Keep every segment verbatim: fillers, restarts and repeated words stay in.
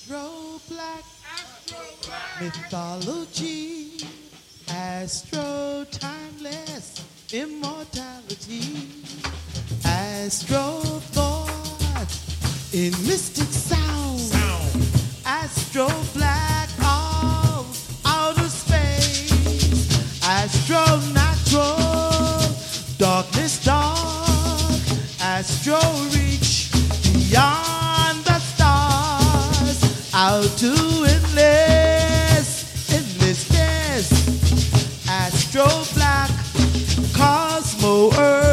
Astro Black, mythology, Astro timeless, immortality, Astro thought in mystic sound, sound. Astro Black of outer space, Astro natural, darkness dark, Astro reach beyond the stars, out to endless, endlessness, Astro Black, Cosmo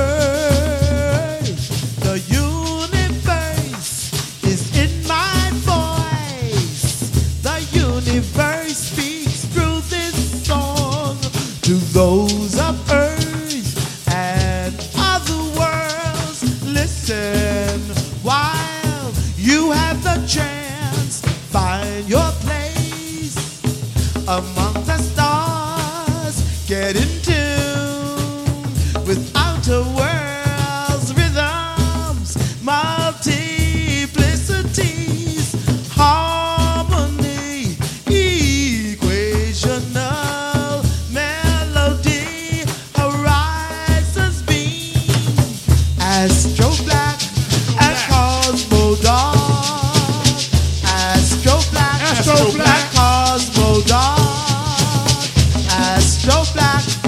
Earth, the universe is in my voice, the universe speaks through this song to those of Earth and other worlds. Listen while you have the chance, find your place among the stars, get in tune with outer worlds, rhythms, multiplicities, harmony, equational melody, horizons beam, Astro Black and Cosmo Dark, Astro Black, Astro Black, Cosmo Dark, Astro Black.